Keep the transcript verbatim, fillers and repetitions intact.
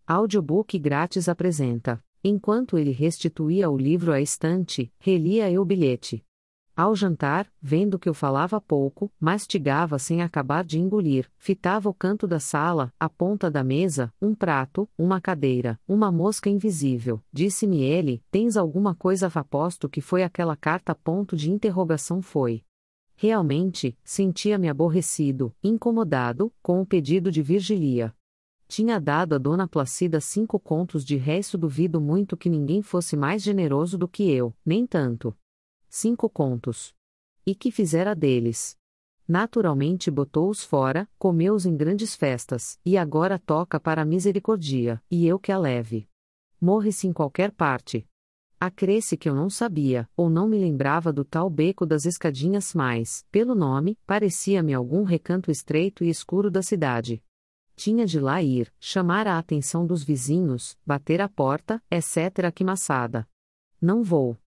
Audiobook grátis apresenta. Enquanto ele restituía o livro à estante, relia eu o bilhete. Ao jantar, vendo que eu falava pouco, mastigava sem acabar de engolir, fitava o canto da sala, a ponta da mesa, um prato, uma cadeira, uma mosca invisível. Disse-me ele: tens alguma coisa? Aposto que foi aquela carta. Ponto de interrogação. Foi. Realmente, sentia-me aborrecido, incomodado, com o pedido de Virgilia. Tinha dado a Dona Placida cinco contos de resto. Duvido muito que ninguém fosse mais generoso do que eu, nem tanto. Cinco contos. E que fizera deles? Naturalmente botou-os fora, comeu-os em grandes festas, e agora toca para a misericórdia, e eu que a leve. Morre-se em qualquer parte. Acresce que eu não sabia, ou não me lembrava do tal beco das escadinhas, mas, pelo nome, parecia-me algum recanto estreito e escuro da cidade. Tinha de lá ir, chamar a atenção dos vizinhos, bater a porta, etcétera. Que maçada. Não vou.